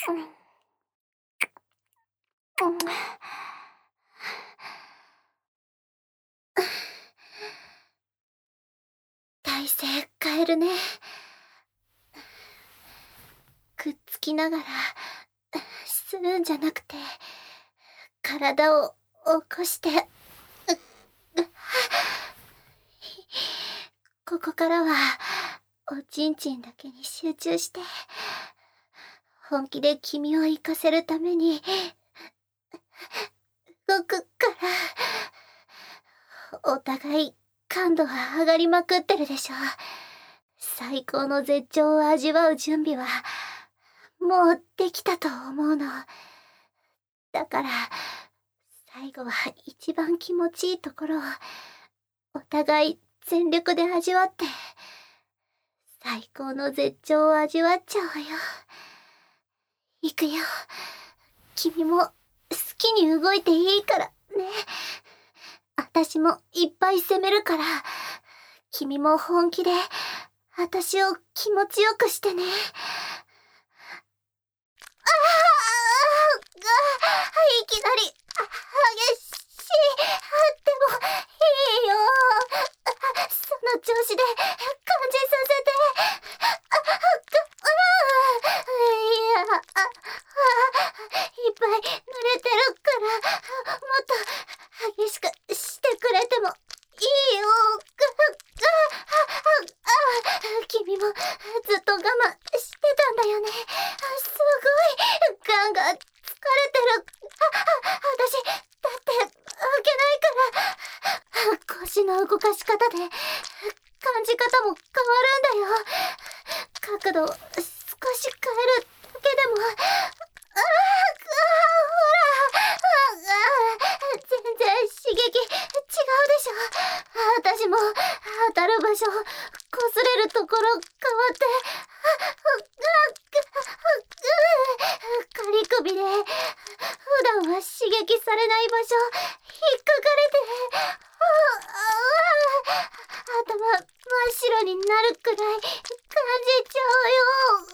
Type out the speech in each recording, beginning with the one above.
体勢変えるね。くっつきながらするんじゃなくて、体を起こして、ここからはおちんちんだけに集中して、本気で君を生かせるために動くから。お互い感度は上がりまくってるでしょ。最高の絶頂を味わう準備はもうできたと思うの。だから最後は一番気持ちいいところをお互い全力で味わって、最高の絶頂を味わっちゃおうよ。行くよ。君も好きに動いていいからね。私もいっぱい攻めるから、君も本気で私を気持ちよくしてね。いきなり激しい。でもいいよ。その調子で感じさせて。いや、いっぱい濡れてるから、もっと激しくしてくれてもいいよ。君もずっと我慢してたんだよね。すごいガンガン疲れてる。私だって開けないから。腰の動かし方で感じ方も変わるんだよ。角度を少し変えるだけでも。全然刺激違うでしょ。私も当たる場所、擦れるところ変わって、仮首で普段は刺激されない場所引っかかれて、頭真っ白になるくらい感じちゃうよ。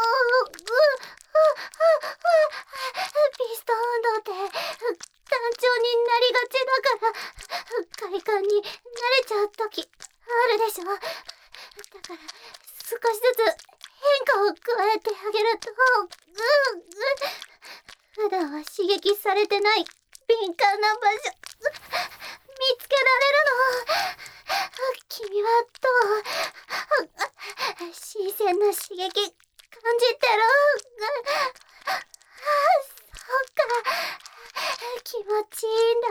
ピスト運動って単調になりがちだから、快感に慣れちゃう時あるでしょ。だから少しずつ変化を加えてあげると、普段は刺激されてない敏感な場所見つけられるの。君はどう？新鮮な刺激感じてる？そっか、気持ちいいんだ。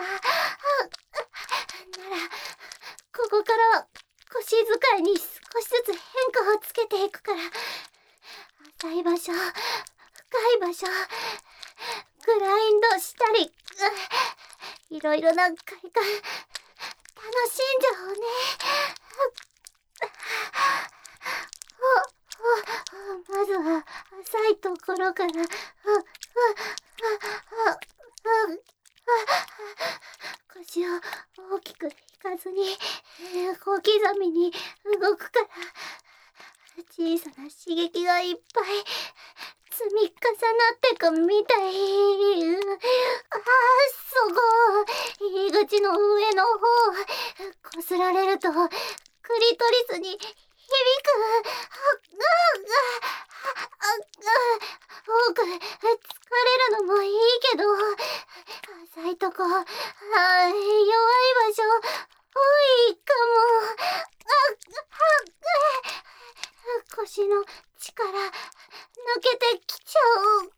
ならここからは腰使いに少しずつ変化をつけていくから、浅い場所、深い場所、グラインドしたり、いろいろな快感楽しんじゃおうね。まずは浅いところから。腰を大きく引かずに小刻みに動くから、小さな刺激がいっぱい積み重なってくみたい。そこ入り口の上の方こすられるとクリトリスに響く。多く疲れるのもいいけど、浅いとこ、弱い場所多いかも。腰の力抜けてきちゃう。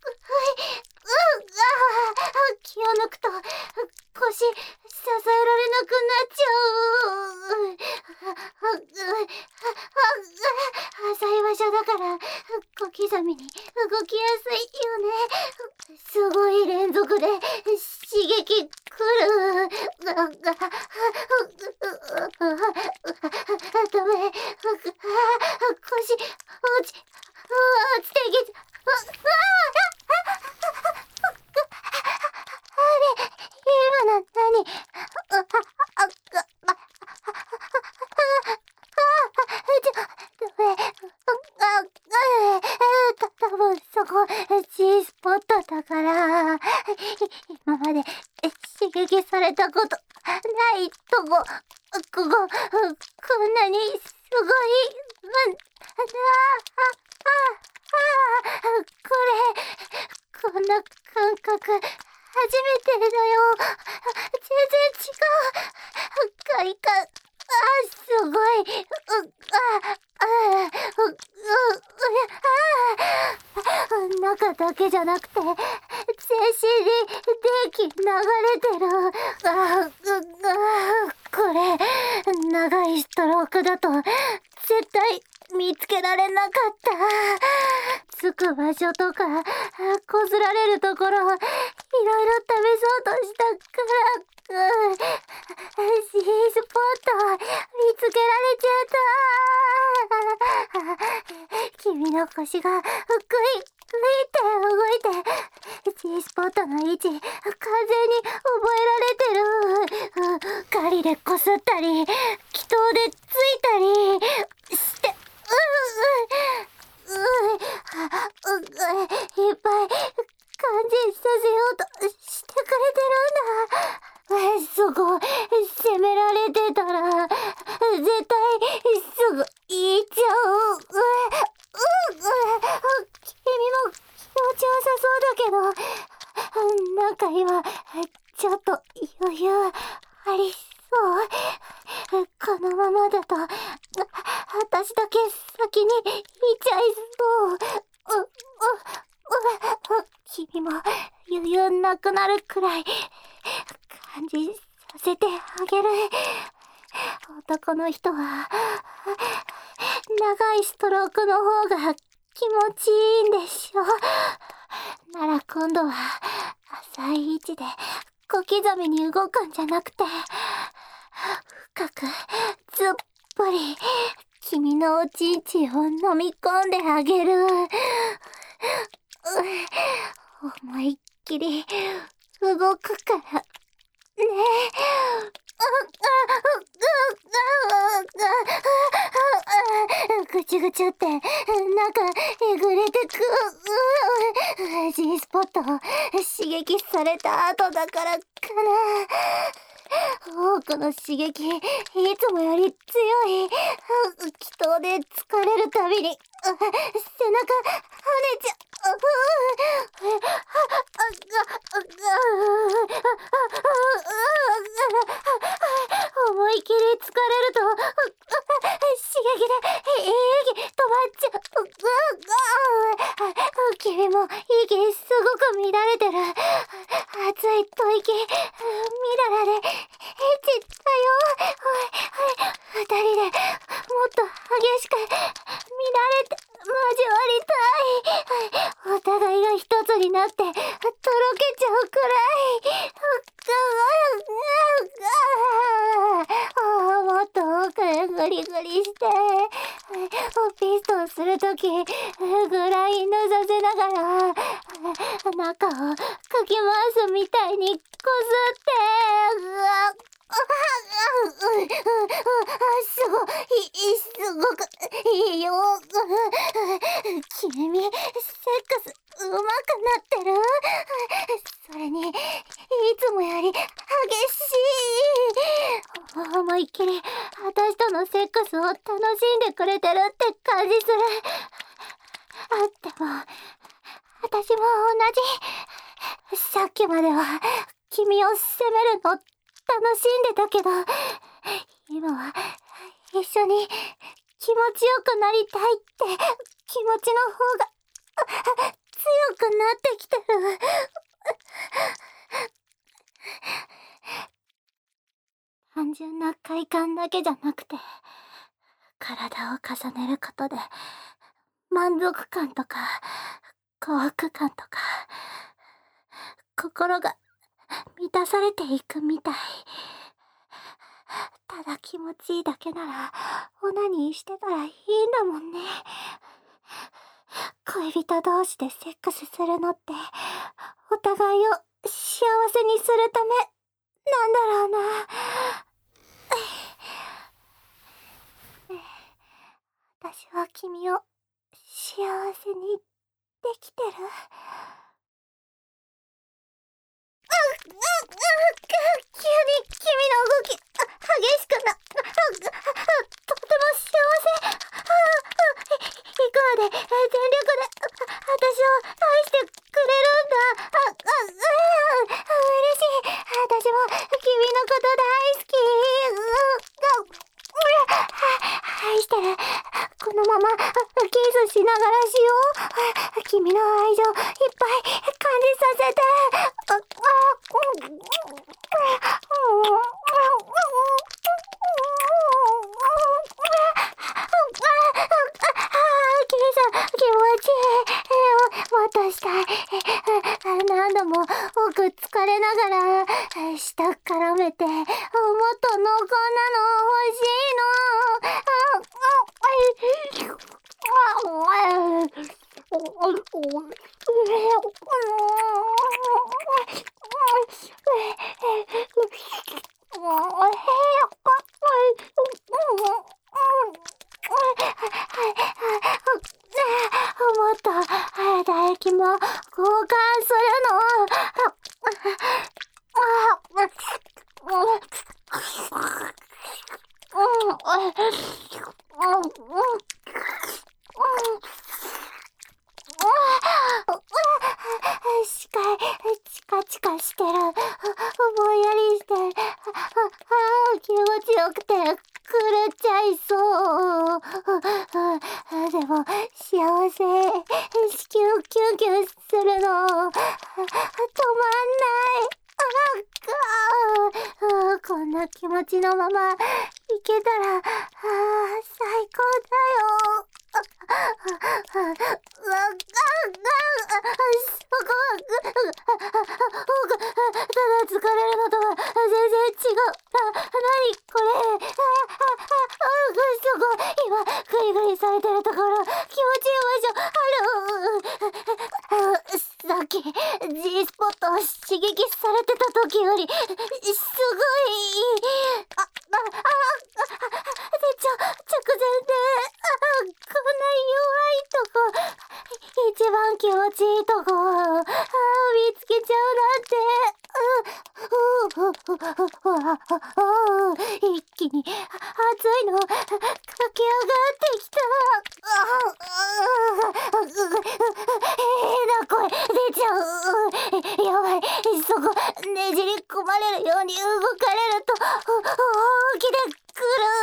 気を抜くと腰支えられなくなっちゃう。浅い場所だから小刻みに動きやすいよね。すごい連続で刺激くる。ダメ。腰落ちてきた。あれ、今の何？多分そこ、 G スポットだから、今まで刺激されたことないとこ、こんなにすごい、こんな感覚、初めてだよ。全然違う。快感、すごい。中だけじゃなくて、全身に電気流れてる。これ、長いストロークだと、絶対見つけられなかった。着く場所とか、こすられるところ、いろいろ試そうとしたから、G スポット、見つけられちゃった。君の腰が、って動いて、G スポットの位置、完全に覚えられてる。狩りでこすったり、気筒でついたりして、いっぱい感じさせようとしてくれてるんだ。そこ、責められてたら、絶対すぐ言っちゃう。君も気持ちよさそうだけど、なんか今、ちょっと余裕ありそう。このままだと、私だけ先に行っちゃいそう。君も余裕なくなるくらい感じさせてあげる。男の人は長いストロークの方が気持ちいいんでしょ。なら今度は浅い位置で小刻みに動くんじゃなくて、深くずっぽり君のおちんちんを飲み込んであげる。思いっきり動くからね。ぐちゅぐちゅってなんかえぐれてく。G スポット刺激された後だからかな。多くの刺激、いつもより強い気筒で疲れるたびに背中跳ねちゃう。思い切り疲れると刺激で息止まっちゃう。君も息すごく乱れてる。熱い吐息みだらでエッチだよ。二人でもっと激しく乱れて交わりたい。お互いが一つになってとろけちゃうくらい。もっと奥へグリグリしてピストンするときグラインドさせながら中をかき回すみたいにこすってすごくいいよ。君セックス上手くなってる。それにいつもより激しい。思いっきり私とのセックスを楽しんでくれてるって感じする。でも私も同じ。さっきまでは君を責めるの楽しんでたけど、今は一緒に気持ちよくなりたいって気持ちの方が強くなってきてる。単純な快感だけじゃなくて、体を重ねることで満足感とか幸福感とか心が満たされていくみたい。ただ気持ちいいだけならオナニーしてたらいいんだもんね。恋人同士でセックスするのってお互いを幸せにするためなんだろうな。私は君を幸せにできてる？急に君の動き激しくな、とても幸せ。行くまで全力で私を愛してくれるんだ。嬉しい。私も君のこと大好き。愛してる。このままキスしながらしよう。君の愛情いっぱい感じさせて。君さん気持ちいい。もっとしたい。何度も奥疲れながら舌絡めて、もっと濃厚なの欲しいの。もっと唾液も交換する視界チカチカしてる。ぼんやりしてる。気持ちよくて狂っちゃいそう。でも幸せ。子宮キュンキュンするの止まんない。こんな気持ちのままいけたら最高だよ。ただ疲れるのとは全然違う。何これ。そこ今グリグリされてるところ気持ちいい場所ある。さっき G スポットを刺激されてた時よりすごい直前でこんな弱いとこ一番気持ちいいとこ見つけちゃうなんて。一気に熱いの駆け上がってきた。声出ちゃう。やばい。そこねじり込まれるように動かれると起きてく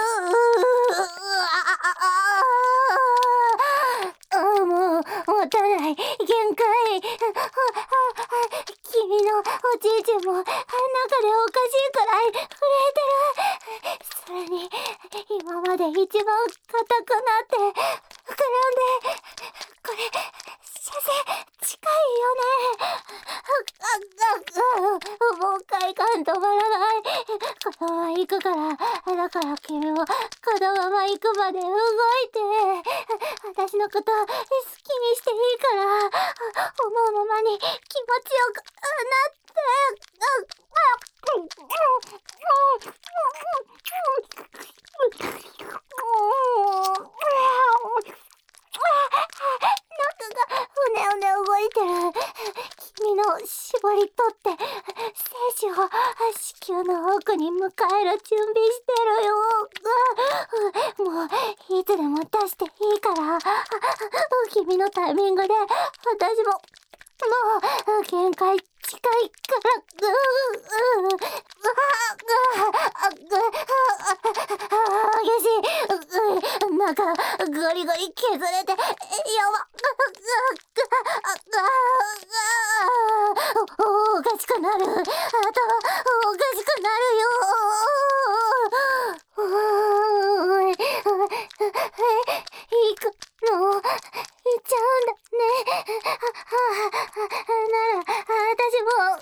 る。もう持たない。限界。君のおじいちゃんも中でおかしいくらい震えてる。それに今まで一番硬くなって膨らんで、これ射精近いよね。もう快感止まらない。このまま行くから。だから君もこのまま行くまで動いて。私のこと好きにしていいから思うままに気持ちよくなって。中がうねうね動いてる。君の絞り取って精子を子宮の奥に迎える準備してるよ。もういつでも出していいから。君のタイミングで私ももう限界近いから。激しい。なんかゴリゴリ削れてやば。おかしくなる。頭おかしくなるよ。行くの行っちゃうんだね。なら私も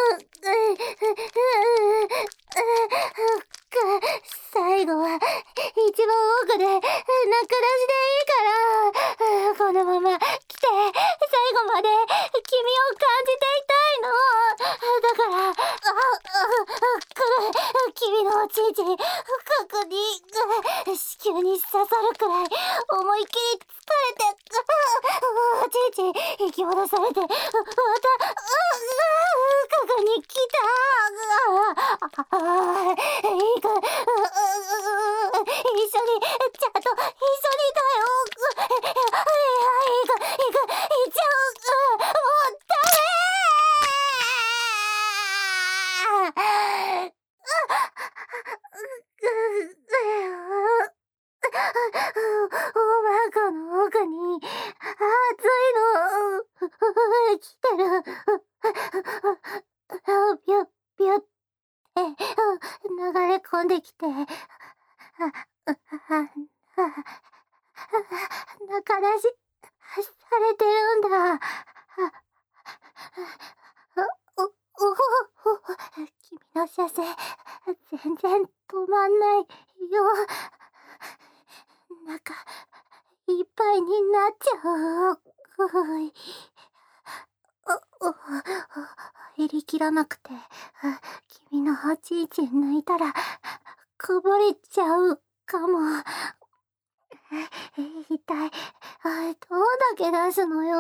最後は一番奥で泣く出しでいいから。このまま来て最後まで君を感じていたいの。だから君のおちんちん深くに子宮に刺さるくらい思いっきり使ちいち引き戻されて、また、ここに来た。行く。一緒に、ちゃんと一緒にだよ。行っちゃう。もうダメ。おまこの奥に熱いの来てる。ビュッビュッって流れ込んできて、中出しされてるんだ。君の射精全然止まんないよ。中いっぱいになっちゃう。入りきらなくて、君のおちいち抜いたらこぼれちゃうかも。一体どうだけ出すのよ。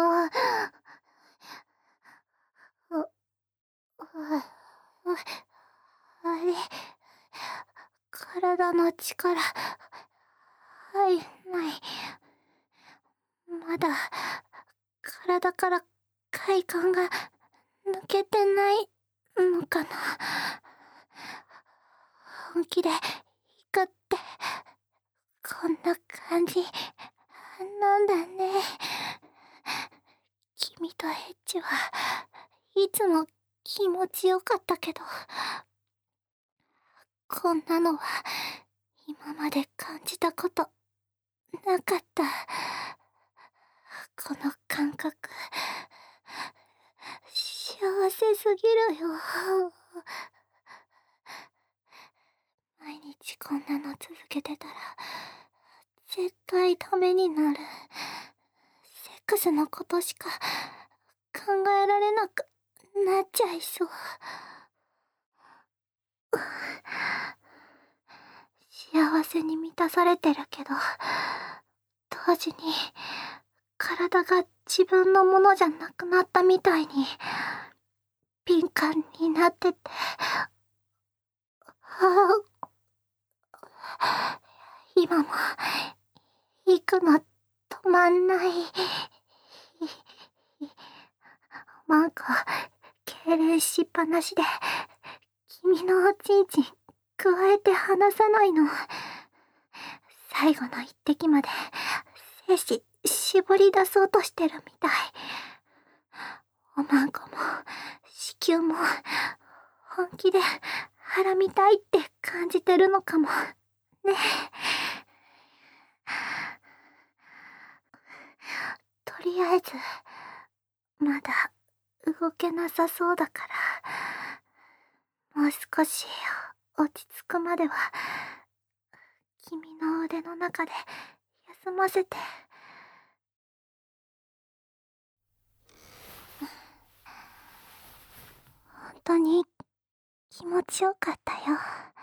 あれ、体の力入んない。まだ体から快感が抜けてないのかな。本気で行くってこんな感じなんだね。君とエッチはいつも気持ちよかったけど、こんなのは今まで感じたことなかった。この感覚幸せすぎるよ。毎日こんなの続けてたら絶対ダメになる。セックスのことしか考えられなくなっちゃいそう。幸せに満たされてるけど、同時に体が自分のものじゃなくなったみたいに敏感になってて、今も行くの止まんない。マンコ痙攣しっぱなしで君のおちんちんくわえて離さないの。最後の一滴まで精子絞り出そうとしてるみたい。おまんこも子宮も本気で腹みたいって感じてるのかもね。とりあえずまだ動けなさそうだから、もう少し落ち着くまでは君の腕の中で休ませて。本当に気持ちよかったよ。